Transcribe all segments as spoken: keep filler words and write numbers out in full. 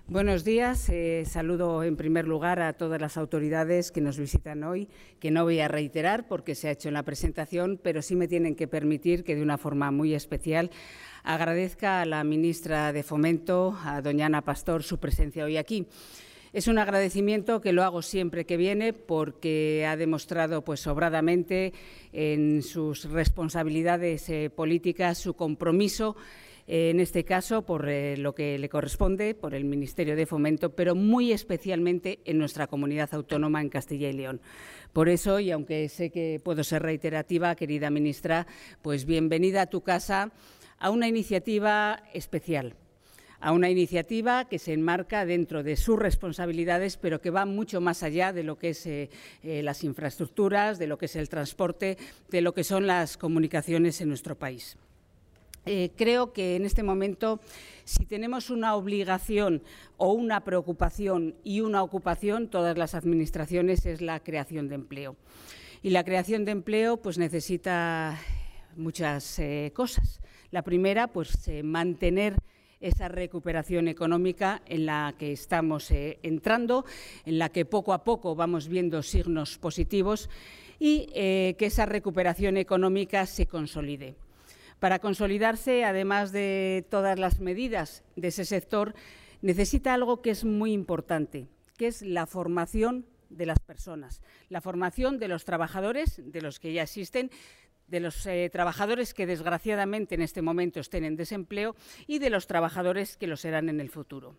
Buenos días. Eh, saludo en primer lugar a todas las autoridades que nos visitan hoy, que no voy a reiterar porque se ha hecho en la presentación, pero sí me tienen que permitir que de una forma muy especial agradezca a la ministra de Fomento, a doña Ana Pastor, su presencia hoy aquí. Es un agradecimiento que lo hago siempre que viene porque ha demostrado pues, sobradamente en sus responsabilidades eh, políticas su compromiso, eh, en este caso por eh, lo que le corresponde, por el Ministerio de Fomento, pero muy especialmente en nuestra comunidad autónoma en Castilla y León. Por eso, y aunque sé que puedo ser reiterativa, querida ministra, pues bienvenida a tu casa a una iniciativa especial. A una iniciativa que se enmarca dentro de sus responsabilidades, pero que va mucho más allá de lo que es eh, eh, las infraestructuras, de lo que es el transporte, de lo que son las comunicaciones en nuestro país. Eh, creo que en este momento, si tenemos una obligación o una preocupación y una ocupación, todas las administraciones, es la creación de empleo. Y la creación de empleo pues, necesita muchas eh, cosas. La primera, pues eh, mantener esa recuperación económica en la que estamos eh, entrando, en la que poco a poco vamos viendo signos positivos y eh, que esa recuperación económica se consolide. Para consolidarse, además de todas las medidas de ese sector, necesita algo que es muy importante, que es la formación de las personas, la formación de los trabajadores, de los que ya existen, de los eh, trabajadores que desgraciadamente en este momento estén en desempleo y de los trabajadores que lo serán en el futuro.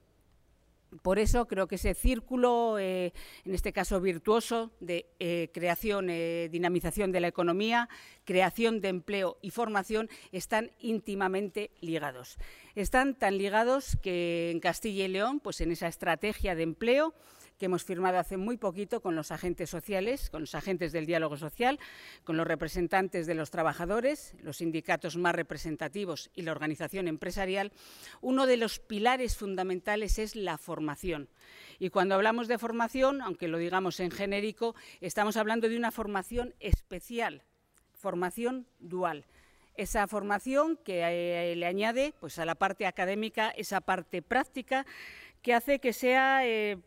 Por eso creo que ese círculo, eh, en este caso virtuoso, de eh, creación, eh, dinamización de la economía, creación de empleo y formación están íntimamente ligados. Están tan ligados que en Castilla y León, pues en esa estrategia de empleo que hemos firmado hace muy poquito con los agentes sociales, con los agentes del diálogo social, con los representantes de los trabajadores, los sindicatos más representativos y la organización empresarial, uno de los pilares fundamentales es la formación. Y cuando hablamos de formación, aunque lo digamos en genérico, estamos hablando de una formación especial, formación dual. Esa formación que eh, le añade pues, a la parte académica esa parte práctica, que hace que sea eh,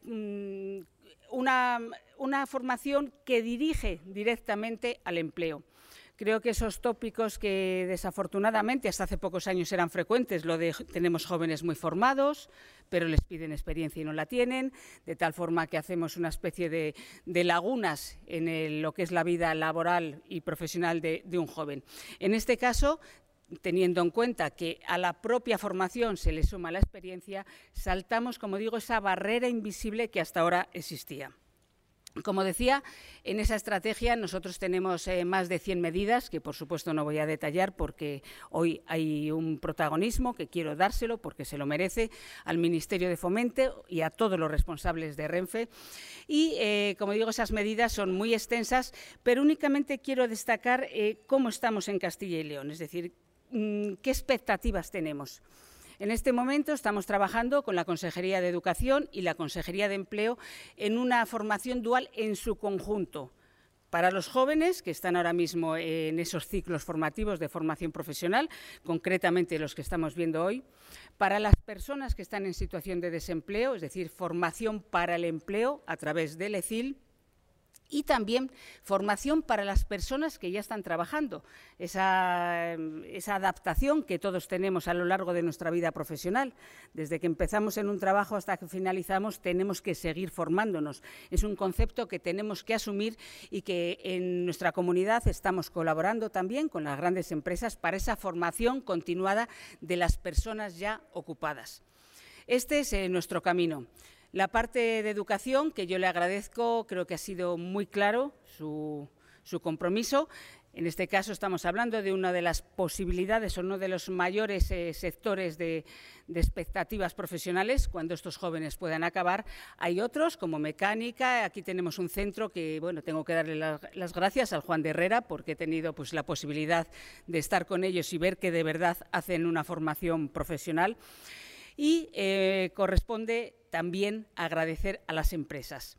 una, una formación que dirige directamente al empleo. Creo que esos tópicos que desafortunadamente hasta hace pocos años eran frecuentes, lo de tenemos jóvenes muy formados, pero les piden experiencia y no la tienen, de tal forma que hacemos una especie de, de lagunas en el, lo que es la vida laboral y profesional de, de un joven. En este caso, teniendo en cuenta que a la propia formación se le suma la experiencia, saltamos, como digo, esa barrera invisible que hasta ahora existía. Como decía, en esa estrategia nosotros tenemos eh, más de cien medidas, que por supuesto no voy a detallar porque hoy hay un protagonismo que quiero dárselo porque se lo merece al Ministerio de Fomento y a todos los responsables de Renfe. Y, eh, como digo, esas medidas son muy extensas, pero únicamente quiero destacar eh, cómo estamos en Castilla y León, es decir, qué expectativas tenemos. En este momento estamos trabajando con la Consejería de Educación y la Consejería de Empleo en una formación dual en su conjunto. Para los jóvenes que están ahora mismo en esos ciclos formativos de formación profesional, concretamente los que estamos viendo hoy, para las personas que están en situación de desempleo, es decir, formación para el empleo a través del E C I L, y también formación para las personas que ya están trabajando, esa, esa adaptación que todos tenemos a lo largo de nuestra vida profesional. Desde que empezamos en un trabajo hasta que finalizamos tenemos que seguir formándonos. Es un concepto que tenemos que asumir y que en nuestra comunidad estamos colaborando también con las grandes empresas para esa formación continuada de las personas ya ocupadas. Este es eh, nuestro camino. La parte de educación, que yo le agradezco, creo que ha sido muy claro su, su compromiso. En este caso estamos hablando de una de las posibilidades o uno de los mayores eh, sectores de, de expectativas profesionales cuando estos jóvenes puedan acabar. Hay otros como mecánica, aquí tenemos un centro que, bueno, tengo que darle la, las gracias al Juan de Herrera porque he tenido pues, la posibilidad de estar con ellos y ver que de verdad hacen una formación profesional. Y eh, corresponde también agradecer a las empresas.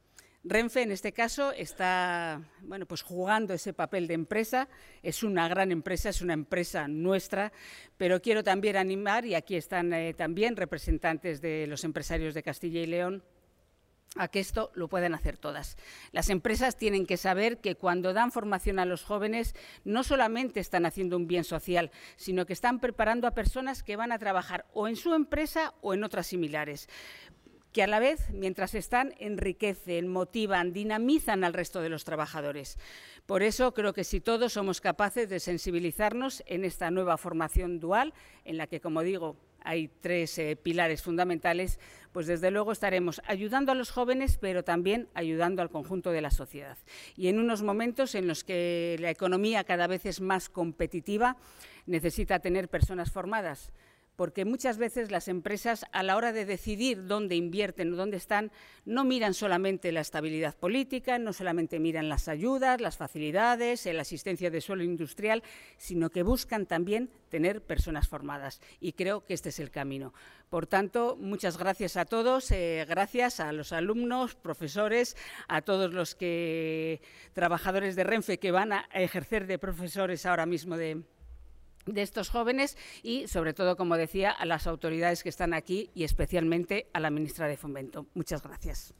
Renfe, en este caso, está bueno, pues jugando ese papel de empresa. Es una gran empresa, es una empresa nuestra, pero quiero también animar, y aquí están eh, también representantes de los empresarios de Castilla y León, a que esto lo puedan hacer todas. Las empresas tienen que saber que cuando dan formación a los jóvenes no solamente están haciendo un bien social, sino que están preparando a personas que van a trabajar o en su empresa o en otras similares, que a la vez, mientras están, enriquecen, motivan, dinamizan al resto de los trabajadores. Por eso creo que si todos somos capaces de sensibilizarnos en esta nueva formación dual, en la que, como digo, hay tres eh, pilares fundamentales, pues desde luego estaremos ayudando a los jóvenes, pero también ayudando al conjunto de la sociedad. Y en unos momentos en los que la economía cada vez es más competitiva, necesita tener personas formadas, porque muchas veces las empresas, a la hora de decidir dónde invierten o dónde están, no miran solamente la estabilidad política, no solamente miran las ayudas, las facilidades, la asistencia de suelo industrial, sino que buscan también tener personas formadas. Y creo que este es el camino. Por tanto, muchas gracias a todos, eh, gracias a los alumnos, profesores, a todos los que trabajadores de Renfe que van a ejercer de profesores ahora mismo de de estos jóvenes y, sobre todo, como decía, a las autoridades que están aquí y especialmente a la ministra de Fomento. Muchas gracias.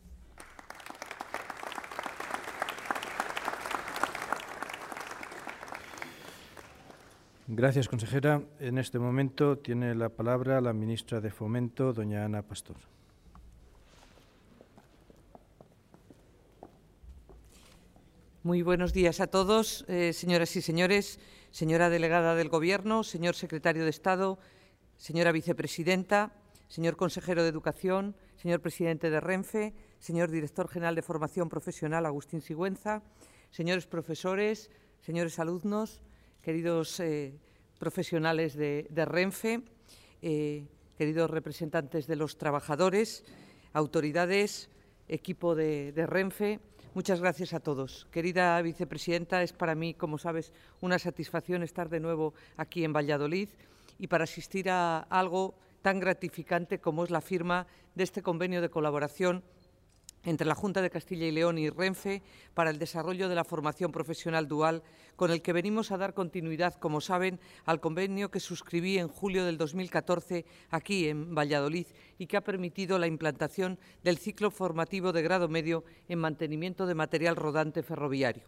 Gracias, consejera. En este momento tiene la palabra la ministra de Fomento, doña Ana Pastor. Muy buenos días a todos, eh, señoras y señores, señora delegada del Gobierno, señor secretario de Estado, señora vicepresidenta, señor consejero de Educación, señor presidente de Renfe, señor director general de Formación Profesional, Agustín Sigüenza, señores profesores, señores alumnos, queridos eh, profesionales de, de Renfe, eh, queridos representantes de los trabajadores, autoridades, equipo de, de Renfe. Muchas gracias a todos. Querida vicepresidenta, es para mí, como sabes, una satisfacción estar de nuevo aquí en Valladolid y para asistir a algo tan gratificante como es la firma de este convenio de colaboración entre la Junta de Castilla y León y Renfe para el desarrollo de la formación profesional dual, con el que venimos a dar continuidad, como saben, al convenio que suscribí en julio del dos mil catorce aquí en Valladolid y que ha permitido la implantación del ciclo formativo de grado medio en mantenimiento de material rodante ferroviario.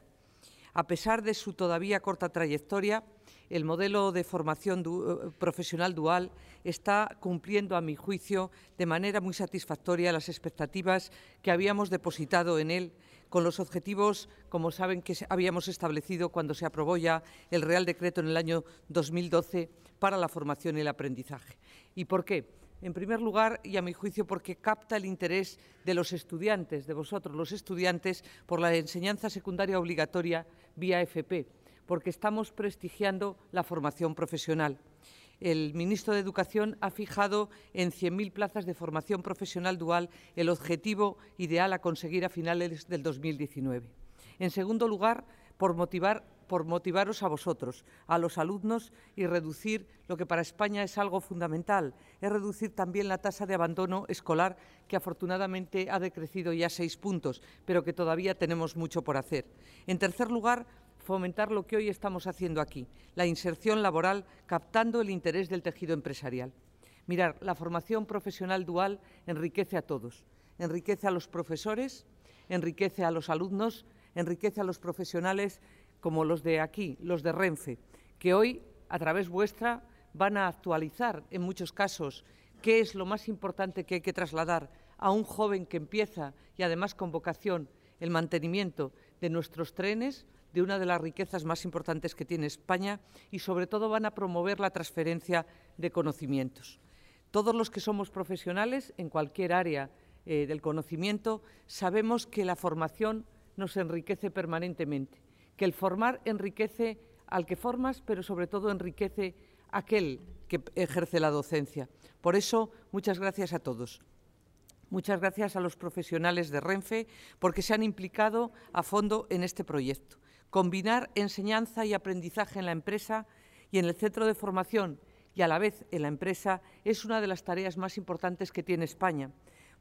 A pesar de su todavía corta trayectoria, el modelo de formación du- profesional dual está cumpliendo, a mi juicio, de manera muy satisfactoria las expectativas que habíamos depositado en él, con los objetivos, como saben, que habíamos establecido cuando se aprobó ya el Real Decreto en el año dos mil doce para la formación y el aprendizaje. ¿Y por qué? En primer lugar, y a mi juicio, porque capta el interés de los estudiantes, de vosotros, los estudiantes, por la enseñanza secundaria obligatoria vía F P, porque estamos prestigiando la formación profesional. El ministro de Educación ha fijado en cien mil plazas de formación profesional dual el objetivo ideal a conseguir a finales del dos mil diecinueve. En segundo lugar, por motivar por motivaros a vosotros, a los alumnos, y reducir lo que para España es algo fundamental, es reducir también la tasa de abandono escolar, que afortunadamente ha decrecido ya seis puntos, pero que todavía tenemos mucho por hacer. En tercer lugar, fomentar lo que hoy estamos haciendo aquí, la inserción laboral, captando el interés del tejido empresarial. Mirar, la formación profesional dual enriquece a todos, enriquece a los profesores, enriquece a los alumnos, enriquece a los profesionales como los de aquí, los de Renfe, que hoy, a través vuestra, van a actualizar, en muchos casos, qué es lo más importante que hay que trasladar a un joven que empieza, y además con vocación, el mantenimiento de nuestros trenes, de una de las riquezas más importantes que tiene España, y sobre todo van a promover la transferencia de conocimientos. Todos los que somos profesionales en cualquier área eh, del conocimiento sabemos que la formación nos enriquece permanentemente, que el formar enriquece al que formas, pero sobre todo enriquece a aquel que ejerce la docencia. Por eso, muchas gracias a todos. Muchas gracias a los profesionales de Renfe porque se han implicado a fondo en este proyecto. Combinar enseñanza y aprendizaje en la empresa y en el centro de formación y a la vez en la empresa es una de las tareas más importantes que tiene España,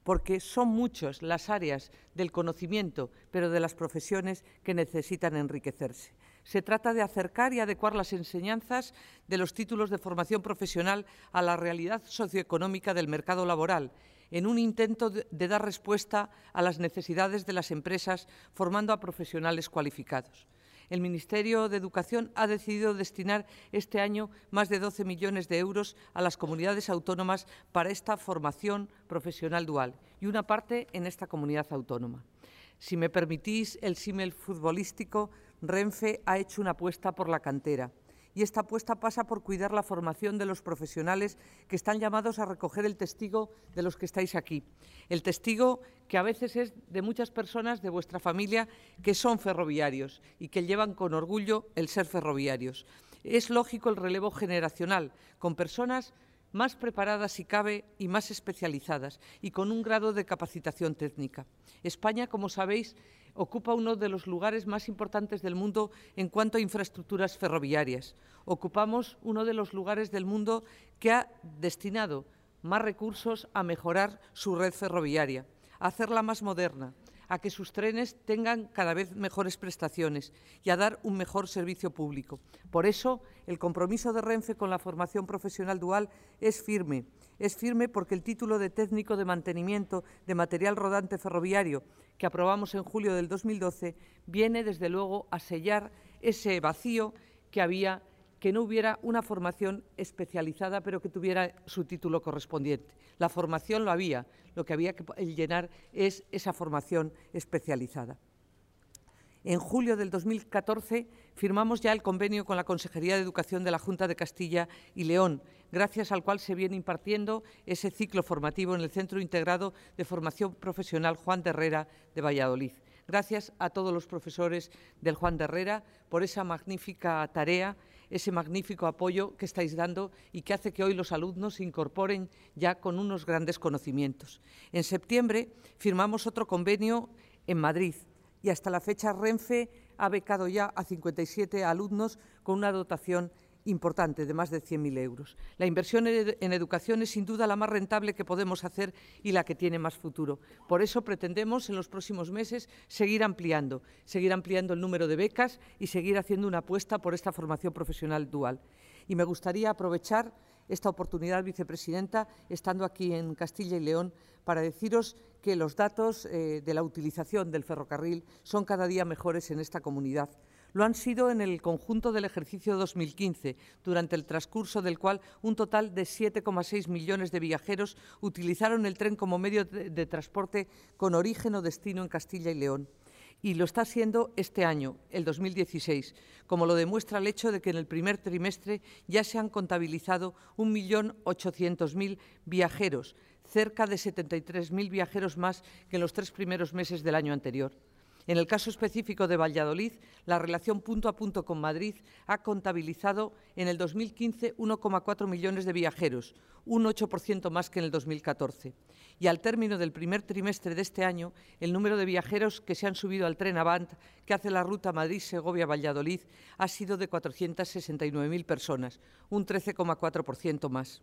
porque son muchas las áreas del conocimiento, pero de las profesiones que necesitan enriquecerse. Se trata de acercar y adecuar las enseñanzas de los títulos de formación profesional a la realidad socioeconómica del mercado laboral, en un intento de, de dar respuesta a las necesidades de las empresas formando a profesionales cualificados. El Ministerio de Educación ha decidido destinar este año más de doce millones de euros a las comunidades autónomas para esta formación profesional dual y una parte en esta comunidad autónoma. Si me permitís el símil futbolístico, Renfe ha hecho una apuesta por la cantera. Y esta apuesta pasa por cuidar la formación de los profesionales que están llamados a recoger el testigo de los que estáis aquí. El testigo que a veces es de muchas personas de vuestra familia que son ferroviarios y que llevan con orgullo el ser ferroviarios. Es lógico el relevo generacional, con personas más preparadas si cabe y más especializadas y con un grado de capacitación técnica. España, como sabéis, ocupa uno de los lugares más importantes del mundo en cuanto a infraestructuras ferroviarias. Ocupamos uno de los lugares del mundo que ha destinado más recursos a mejorar su red ferroviaria, a hacerla más moderna, a que sus trenes tengan cada vez mejores prestaciones y a dar un mejor servicio público. Por eso, el compromiso de Renfe con la formación profesional dual es firme. Es firme porque el título de técnico de mantenimiento de material rodante ferroviario que aprobamos en julio del dos mil doce viene, desde luego, a sellar ese vacío que había, que no hubiera una formación especializada, pero que tuviera su título correspondiente. La formación lo había, lo que había que llenar es esa formación especializada. En julio del dos mil catorce firmamos ya el convenio con la Consejería de Educación de la Junta de Castilla y León, gracias al cual se viene impartiendo ese ciclo formativo en el Centro Integrado de Formación Profesional Juan de Herrera de Valladolid. Gracias a todos los profesores del Juan de Herrera por esa magnífica tarea, ese magnífico apoyo que estáis dando y que hace que hoy los alumnos se incorporen ya con unos grandes conocimientos. En septiembre firmamos otro convenio en Madrid y hasta la fecha Renfe ha becado ya a cincuenta y siete alumnos con una dotación importante de más de cien mil euros. La inversión en educación es sin duda la más rentable que podemos hacer y la que tiene más futuro. Por eso pretendemos en los próximos meses seguir ampliando, seguir ampliando el número de becas y seguir haciendo una apuesta por esta formación profesional dual. Y me gustaría aprovechar esta oportunidad, vicepresidenta, estando aquí en Castilla y León, para deciros que los datos eh, de la utilización del ferrocarril son cada día mejores en esta comunidad. Lo han sido en el conjunto del ejercicio dos mil quince, durante el transcurso del cual un total de siete coma seis millones de viajeros utilizaron el tren como medio de, de transporte con origen o destino en Castilla y León. Y lo está siendo este año, el dos mil dieciséis, como lo demuestra el hecho de que en el primer trimestre ya se han contabilizado un millón ochocientos mil viajeros, cerca de setenta y tres mil viajeros más que en los tres primeros meses del año anterior. En el caso específico de Valladolid, la relación punto a punto con Madrid ha contabilizado en el dos mil quince uno coma cuatro millones de viajeros, un ocho por ciento más que en el dos mil catorce. Y al término del primer trimestre de este año, el número de viajeros que se han subido al tren Avant, que hace la ruta Madrid-Segovia-Valladolid, ha sido de cuatrocientas sesenta y nueve mil personas, un trece coma cuatro por ciento más.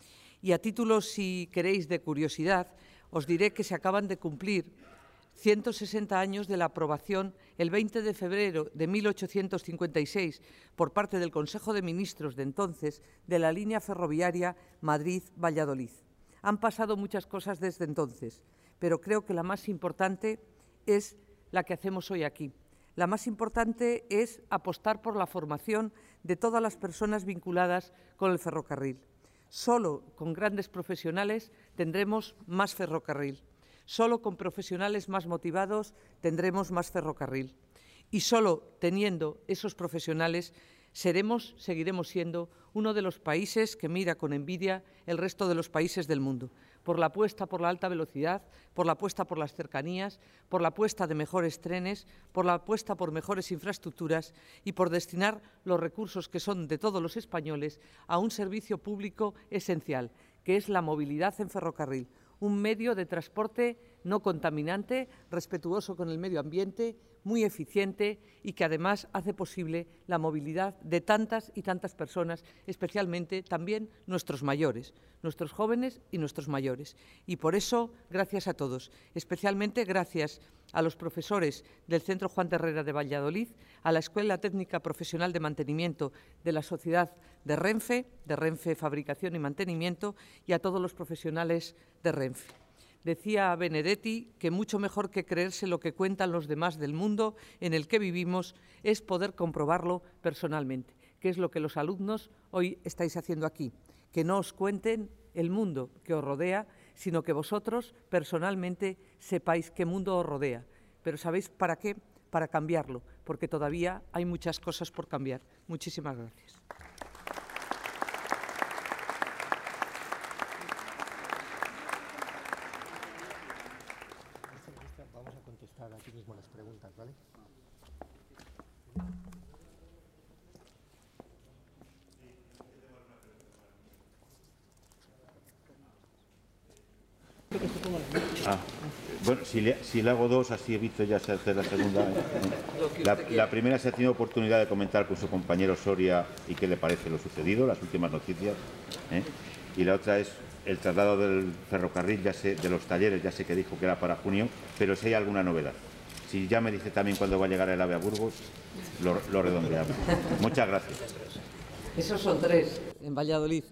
Y a título, si queréis, de curiosidad, os diré que se acaban de cumplir ciento sesenta años de la aprobación el veinte de febrero de mil ochocientos cincuenta y seis por parte del Consejo de Ministros de entonces de la línea ferroviaria Madrid-Valladolid. Han pasado muchas cosas desde entonces, pero creo que la más importante es la que hacemos hoy aquí. La más importante es apostar por la formación de todas las personas vinculadas con el ferrocarril. Solo con grandes profesionales tendremos más ferrocarril. Solo con profesionales más motivados tendremos más ferrocarril. Y solo teniendo esos profesionales seremos, seguiremos siendo uno de los países que mira con envidia el resto de los países del mundo, por la apuesta por la alta velocidad, por la apuesta por las cercanías, por la apuesta de mejores trenes, por la apuesta por mejores infraestructuras y por destinar los recursos que son de todos los españoles a un servicio público esencial, que es la movilidad en ferrocarril, un medio de transporte no contaminante, respetuoso con el medio ambiente, muy eficiente y que además hace posible la movilidad de tantas y tantas personas, especialmente también nuestros mayores, nuestros jóvenes y nuestros mayores. Y por eso, gracias a todos, especialmente gracias a los profesores del Centro Juan de Herrera de Valladolid, a la Escuela Técnica Profesional de Mantenimiento de la Sociedad de Renfe, de Renfe Fabricación y Mantenimiento, y a todos los profesionales de Renfe. Decía Benedetti que mucho mejor que creerse lo que cuentan los demás del mundo en el que vivimos es poder comprobarlo personalmente, que es lo que los alumnos hoy estáis haciendo aquí. Que no os cuenten el mundo que os rodea, sino que vosotros personalmente sepáis qué mundo os rodea. Pero ¿sabéis para qué? Para cambiarlo, porque todavía hay muchas cosas por cambiar. Muchísimas gracias. Vamos a contestar aquí mismo las preguntas, ¿vale? Ah, bueno, si le, si le hago dos, así evito ya hacer la segunda. La, la primera, se ha tenido oportunidad de comentar con su compañero Soria y qué le parece lo sucedido, las últimas noticias. ¿eh? Y la otra es el traslado del ferrocarril, ya sé, de los talleres, ya sé que dijo que era para junio, pero si hay alguna novedad. Si ya me dice también cuándo va a llegar el AVE a Burgos, lo, lo redondeamos. Muchas gracias. Esos son tres en Valladolid.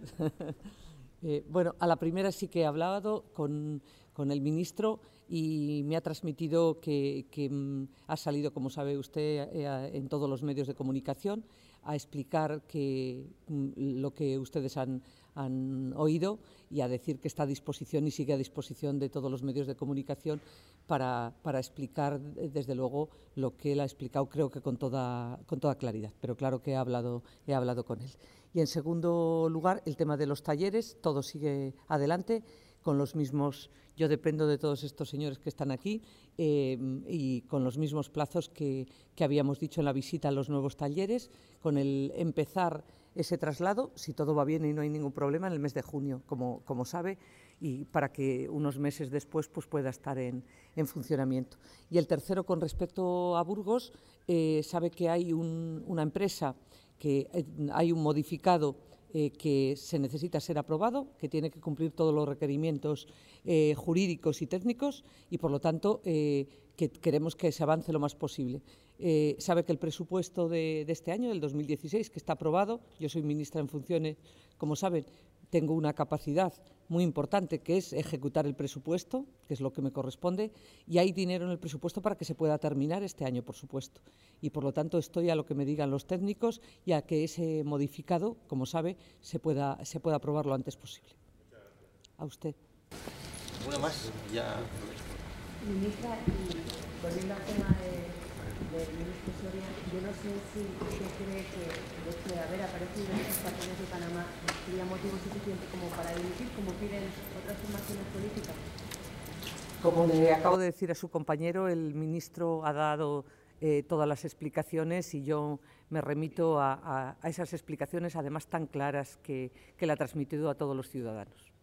Eh, bueno, a la primera sí que he hablado con, con el ministro y me ha transmitido que, que mm, ha salido, como sabe usted, eh, en todos los medios de comunicación a explicar que, mm, lo que ustedes han, han oído y a decir que está a disposición y sigue a disposición de todos los medios de comunicación para, para explicar, desde luego, lo que él ha explicado, creo que con toda, con toda claridad. Pero claro que he hablado, he hablado con él. Y, en segundo lugar, el tema de los talleres, todo sigue adelante con los mismos, yo dependo de todos estos señores que están aquí eh, y con los mismos plazos que, que habíamos dicho en la visita a los nuevos talleres, con el empezar ese traslado, si todo va bien y no hay ningún problema, en el mes de junio, como, como sabe, y para que unos meses después pues, pueda estar en, en funcionamiento. Y el tercero, con respecto a Burgos, eh, sabe que hay un, una empresa que hay un modificado eh, que se necesita ser aprobado, que tiene que cumplir todos los requerimientos eh, jurídicos y técnicos y, por lo tanto, eh, que queremos que se avance lo más posible. Eh, sabe que el presupuesto de, de este año, del dos mil dieciséis, que está aprobado, yo soy ministra en funciones, como saben, tengo una capacidad muy importante que es ejecutar el presupuesto, que es lo que me corresponde, y hay dinero en el presupuesto para que se pueda terminar este año, por supuesto. Y, por lo tanto, estoy a lo que me digan los técnicos y a que ese modificado, como sabe, se pueda, se pueda aprobar lo antes posible. A usted. Una más, ya. Ministra, y volviendo al tema de, del ministro Soria, yo no sé si usted cree que el hecho de haber aparecido en estos patrones de Panamá sería motivo suficiente como para dimitir, como piden otras formaciones políticas. Como le acabo de decir a su compañero, el ministro ha dado eh, todas las explicaciones y yo me remito a, a, a esas explicaciones, además tan claras que, que le ha transmitido a todos los ciudadanos.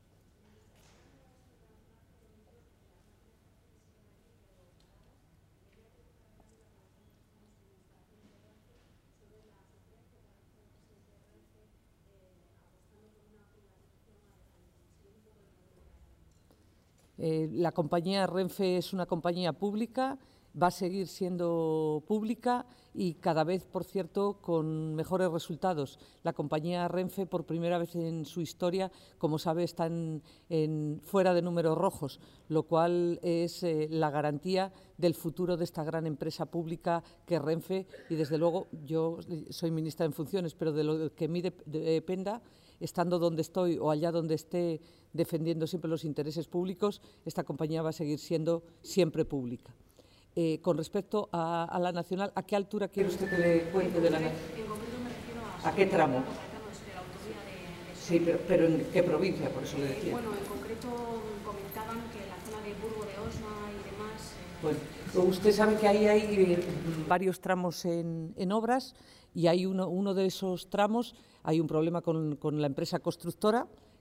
Eh, la compañía Renfe es una compañía pública, va a seguir siendo pública y cada vez, por cierto, con mejores resultados. La compañía Renfe, por primera vez en su historia, como sabe, está en, en, fuera de números rojos, lo cual es eh, la garantía del futuro de esta gran empresa pública que es Renfe. Y, desde luego, yo soy ministra en funciones, pero de lo que a mí dependa, estando donde estoy o allá donde esté defendiendo siempre los intereses públicos, esta compañía va a seguir siendo siempre pública. Eh, con respecto a, a la nacional, ¿a qué altura quiere usted que le cuente de la nacional? En concreto me refiero a... ¿A qué tramo? De la autovía de, de sí, pero, pero ¿en qué provincia? Por eso le decía. Eh, bueno, en concreto comentaban que la zona de Burgo de Osma y demás... Eh, Bueno, usted sabe que ahí hay eh, varios tramos en, en obras y hay uno, uno de esos tramos, hay un problema con, con la empresa constructora,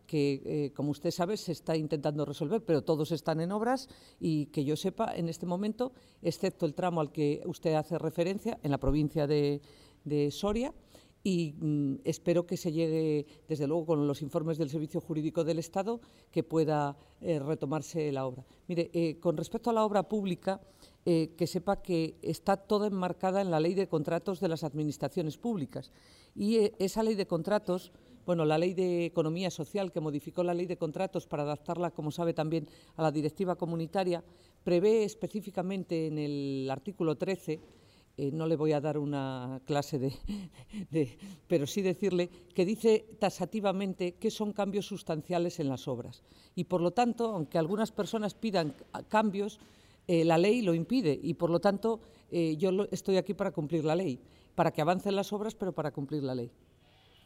que, eh, como usted sabe, se está intentando resolver, pero todos están en obras y que yo sepa, en este momento, excepto el tramo al que usted hace referencia, en la provincia de, de Soria, y mm, espero que se llegue, desde luego, con los informes del Servicio Jurídico del Estado, que pueda eh, retomarse la obra. Mire, eh, con respecto a la obra pública, eh, que sepa que está toda enmarcada en la Ley de Contratos de las Administraciones Públicas. Y eh, esa Ley de Contratos, bueno, la Ley de Economía Social, que modificó la Ley de Contratos para adaptarla, como sabe, también a la Directiva Comunitaria, prevé específicamente en el artículo trece, Eh, no le voy a dar una clase de, de, pero sí decirle que dice taxativamente que son cambios sustanciales en las obras. Y, por lo tanto, aunque algunas personas pidan cambios, eh, la ley lo impide y, por lo tanto, eh, yo lo, estoy aquí para cumplir la ley, para que avancen las obras, pero para cumplir la ley.